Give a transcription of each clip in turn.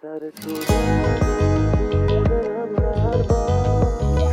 سر تو دلم هر بار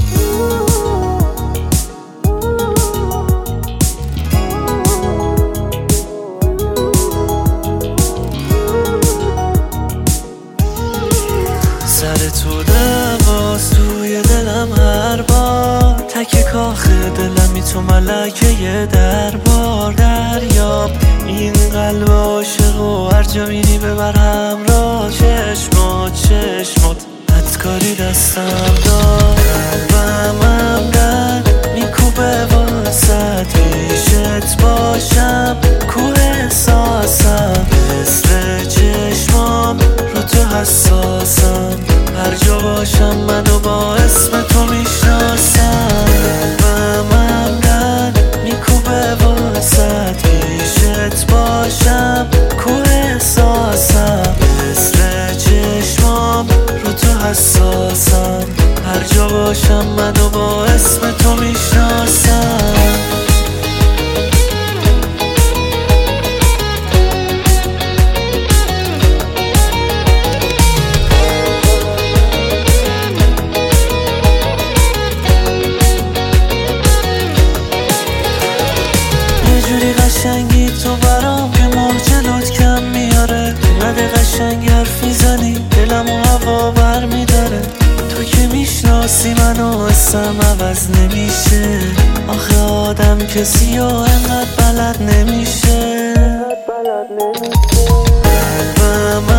سر تو دواست توی دلم هر بار تک کاخ دلمی تو ملکه دربار دریاب این قلب عاشق و هر جا میری ببر همراه چشمات بدکاری دستم دار قلبم هم در میکوبه واسد پیشت باشم کوه احساسم مثل چشمام رو تو حساسم هر جا باشم منو با اسم تو میشناسم قلبم هم در میکوبه واسد پیشت باشم کوه احساسم مثل چشمام رو تو حساسم هر جا باشم منو با اسم تو میشناسم قشنگی تو برام که ماه جلوت کم میاره نده قشنگ حرف میزنی دلم و هوا بر میداره تو که میشناسی منو اسم عوض نمیشه آخه آدم کسی و انقدر بلد نمیشه قلبم